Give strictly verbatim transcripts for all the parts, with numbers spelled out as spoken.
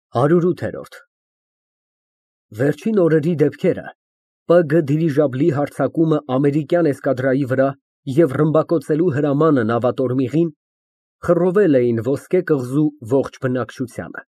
հարյուրութերորդ Վերջին օրերի դեպքերը ՊԳ դիրիժաբլի հարձակումը ամերիկյան էսկադրայի վրա և ռմբակոծելու հրամանը նավատորմիղին խռովել էին ոսկե կղզու ողջ բնակչությանը։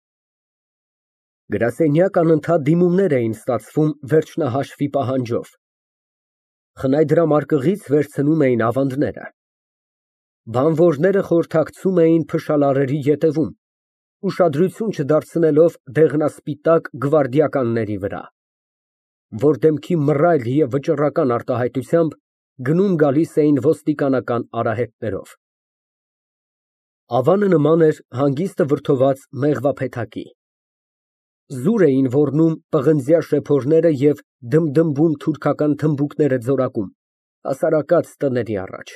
Գրասենյակ անընդհատ դիմումներ էին ստացվում վերջնահաշվի պահանջով։ Խնայդրամարկղից վերցնում էին ավանդները։ Բանվորները խորհրդակցում էին փշալարերի ետևում, ուշադրություն չդարձնելով դեղնասպիտակ գվարդիականների վրա, որ դեմքի մռայլ և վճռական արտահայտությամբ գնում֊գալիս էին ոստիկանական արահետներով։ Ավանը նման էր հանգիստը վրդոված մեղվափեթակի։ Զուր էին ոռնում պղնձյա շեփորները և դմդմբում թուրքական թմբուկները ձորակում, հասարակած տների առաջ։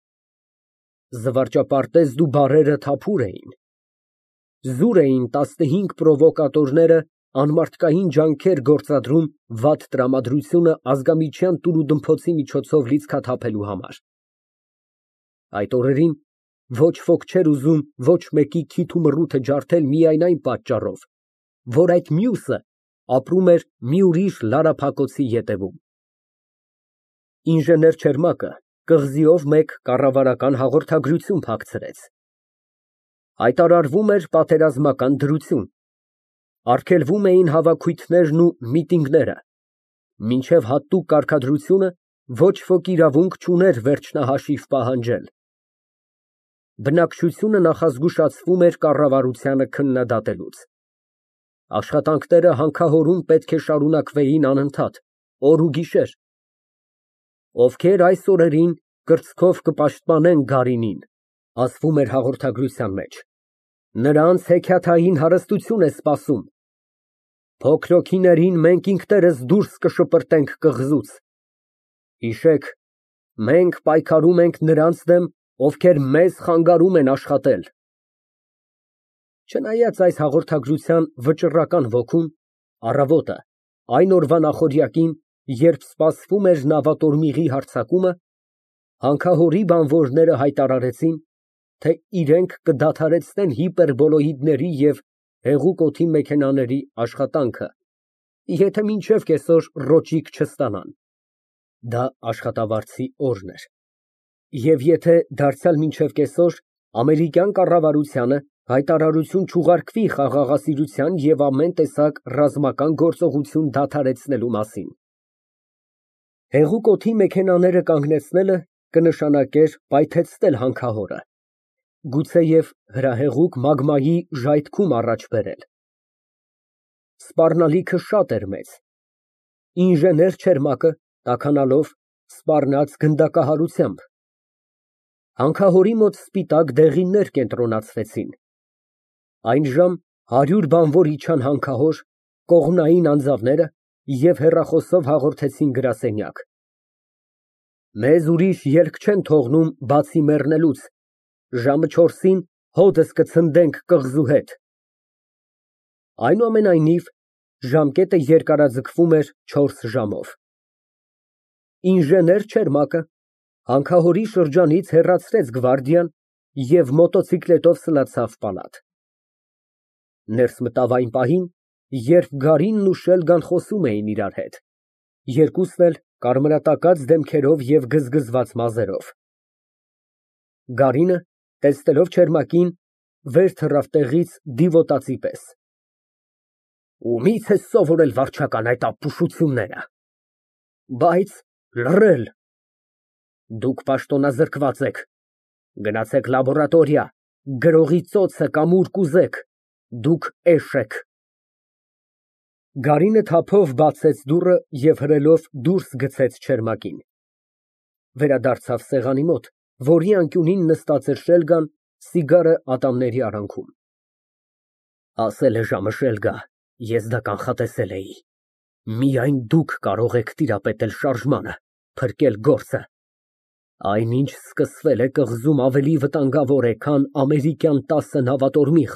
Զվարճապարտեզն ու բարերը թափուր էին։ Զուր էին տասնհինգ պրովոկատորները անմարդկային ջանքեր գործադրում վատ տրամադրությունը ազգամիջյան տուր֊դմփոցի միջոցով լիցքաթափելու համար։ Այդ օրերին ոչ ոք չէր ուզում ոչ մեկի քիթ ու մռութը ջարդել միայն այն պատճառով, որ այդ մյուսը ապրում էր մի ուրիշ լարափակոցի ետևում։ Ինժեներ Չերմակը կղզիով մեկ կառավարական հաղորդագրություն փակցրեց։ Հայտարարվում էր պատերազմական դրություն, արգելվում էին հավաքույթներն ու միտինգները, մինչև հատուկ կարգադրությունը ոչ ոք իրավունք չուներ վերջնահաշիվ պահանջել։ Բնակչությունը նախազգուշացվում էր կառավարությանը քննադատելուց։ Աշխատանքները հանքահորում պետք է շարունակվեին անընդհատ, օր ու գիշեր։ Ովքեր այս օրերին կրծքով կպաշտպանեն գարինին, ասվում էր հաղորդագրության մեջ, նրանց հեքիաթային հարստություն է սպասում։ Փոքրոքիներին մենք ինքներս դուրս կշպրտենք կղզուց։ Հիշեք, մենք պայքարում ենք նրանց դեմ, ովքեր մեզ խանգարում են աշխատել։ Չնայած այս հաղորդագրության վճռական ոգուն, առավոտը, այն օրվա նախօրյակին, երբ սպասվում էր նավատորմիղի հարձակումը, հանքահորի բանվորները հայտարարեցին, թե իրենք կդադարեցնեն հիպերբոլոիդների և հեղուկ օդի մեքենաների աշխատանքը, եթե մինչև կեսօր ռոճիկ չստանան (դա աշխատավարձի օրն էր), և եթե դարձյալ մինչև կեսօր ամերիկյան կառավարությանը հայտարարություն չուղարկվի խաղաղասիրության և ամեն տեսակ ռազմական գործողություն դադարեցնելու մասին։ Հեղուկ օդի մեքենաները կանգնեցնելը կնշանակեր պայթեցնել հանքահորը, գուցեև հրահեղուկ մագմայի ժայթքում առաջ բերել։ Սպառնալիքը շատ էր մեծ։ Ինժեներ Չերմակը տաքանալով, սպառնաց գնդակահարությամբ։ Հանքահորի մոտ սպիտակ դեղիններ կենտրոնացվեցին։ Այնժամ հարյուր բանվոր իջան հանքահոր, կողմնային անձավները և հեռախոսով հաղորդեցին գրասենյակ. «Մեզ ուրիշ ելք չեն թողնում, բացի մեռնելուց, ժամը չորսին հոդս կցնդենք կղզու հետ»։ Այնուամենայնիվ, ժամկետը երկարաձգվում էր չորս ժամով։ Ինժեներ Չերմակը հանքահորի շրջանից հեռացրեց գվարդիան և մոտոցիկլետով սլացավ պալատ։ Ներս մտավ այն պահին, երբ Գարինն ու Շելգան խոսում էին իրար հետ, երկուսն էլ կարմրատակած դեմքերով և գզգզված մազերով։ Գարինը, տեսնելով Չերմակին, վեր թռավ տեղից դիվոտացի պես։ Ումի՞ց ես սովորել, վարչական, այդ ապուշությունները։ Բայց լռել։ Դուք պաշտոնազրկված եք, գնացեք լաբորատորիա, գրողի ծոցը կամ ուր կուզեք, դուք էշ եք։ Գարինը թափով բացեց դուռը և հրելով դուրս գցեց Չերմակին։ Վերադարձավ սեղանի մոտ, որի անկյունին նստած էր Շելգան, սիգարը ատամների արանքում։ Ասել է ժամը, Շելգա, ես դա կանխատեսել էի։ Միայն դուք կարող եք տիրապետել շարժմանը, փրկել գործը։ Այնինչ սկսվել է կղզում ավելի վտանգավոր է, քան ամերիկյան տասը նավատորմիղ։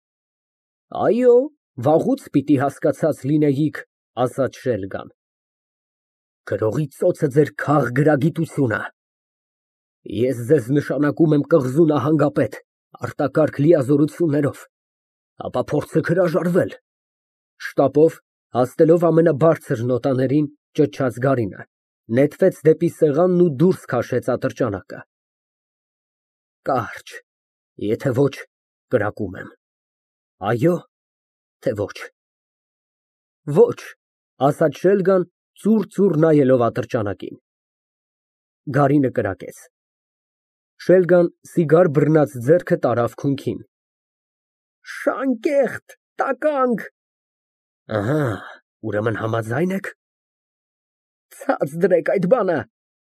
Այո, վաղուց պիտի հասկացած լինեիք, ասաց Շելգան։ Գրողի ծոցը ձեր քաղգրագիտությունը։ Ես ձեզ նշանակում եմ կղզու նահանգապետ, արտակարգ լիազորություններով, ապա փորձեք հրաժարվել, Շտապով, հասնելով ամենաբարձր նոտաներին, ճչաց Գարինը, նետվեց դեպի սեղանն ու դուրս քաշեց ատրճանակը։ Կարճ, եթե ոչ, կրակում եմ։ Այո, թե ոչ։ Ոչ, ասաց Շելգան, ծուռ-ծուռ նայելով ատրճանակին։ Գարինը կրակեց։ Շելգան սիգար բռնած ձեռքը տարավ քունքին։ Շանկեղտ, տականք։ Ահա, ուրեմն համաձայն եք։ Ցած դրեք այդ բանը։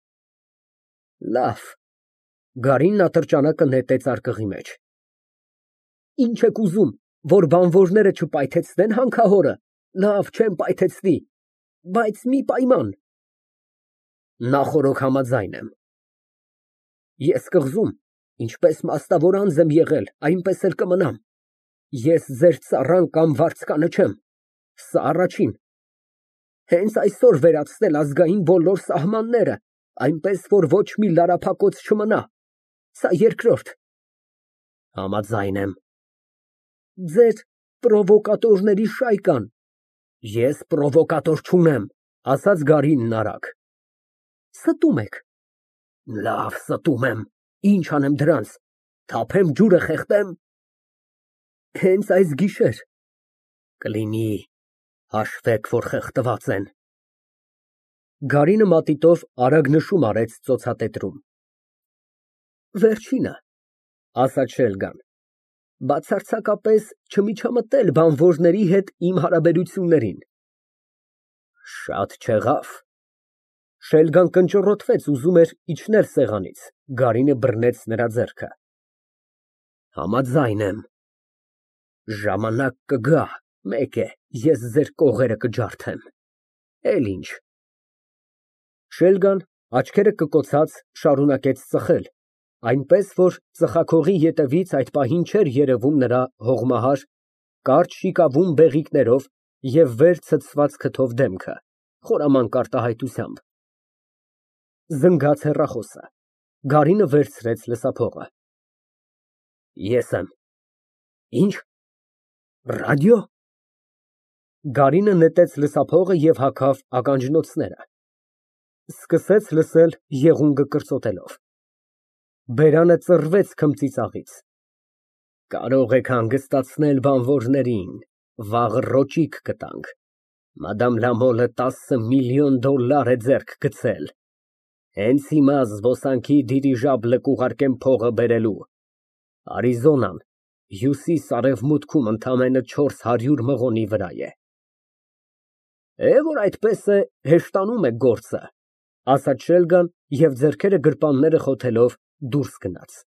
Լավ։ Գարինն ատրճանակը նետեց արկղի մեջ։ Ինչ եք ուզում, որ բանվորները չպայթեցնեն հանքահորը։ Լավ, չեմ պայթեցնի, բայց մի պայման։ Նախօրոք համաձայն եմ։ Ես կղզում, ինչպես մաստավոր անձ եմ եղել, այնպես էլ կմնամ։ Ես ձեր ծառան կամ վարձկանը չեմ։ Սա առաջին։ Հենց այսօր վերացնել ազգային բոլոր սահմանները, այնպես որ ոչ մի լարափակոց չմնա։ Սա երկրորդ։ Համաձայն եմ։ Ձեր պրովոկատորների շայկան։ Ես պրովոկատոր չունեմ, ասաց Գարինն արագ։ Ստում եք։ Լավ, ստում եմ, ինչ անեմ դրանց, թափեմ ջուրը խեղդեմ։ Հենց այս գիշեր։ Կլինի, հաշվեք, որ խեղդված են։ Գարինը մատիտով արագ նշում արեց ծոցատետրում։ Վերջինը, ասաց Շելգան, բացարձակապես չմիջամտել բանվորների հետ իմ հարաբերություններին։ Շատ չեղավ։ Շելգան կնճռոտվեց, ուզում էր իջնել սեղանից, Գարինը բռնեց նրա ձեռքը։ Համաձայն եմ։ Ժամանակ կգա, մեկ է, ես ձեր կողերը կջարդեմ։ Էլ ինչ։ Շելգան, աչքերը կկոցած, շարունակեց ծխել, այնպես որ ծխախողի ետևից այդ պահին չէր երևում նրա հողմահար, կարճ շիկավուն բեղիկներով և վեր ցցված քթով դեմքը, խորամանկ արտահայտությամբ։ Զնգաց հեռախոսը։ Գարինը վերցրեց լսափողը։ Ես եմ։ Ինչ։ Ռադիո։ Գարինը նետեց լսափողը և հագավ ականջնոցները։ Սկսեց լսել եղունգը կրծոտելով։ Բերանը ծռվեց քմծիծաղից։ Կարող եք հանգստացնել բանվորներին, վաղը ռոճիկ կտանք։ Մադամ Լամոլը տասը միլիոն դոլար է ձեռք գցել։ Հենց հիմա զբոսանքի դիրիժաբլը կուղարկեմ փողը բերելու։ Արիզոնան հյուսիս֊արևմուտքում ընդամենը չորս հարյուր մղոնի վրա է։ Է, որ այդպես է, հեշտանում եք գործը, ասաց Շելգան և ձեռքերը գրպանները խոթելով դուրս գնաց։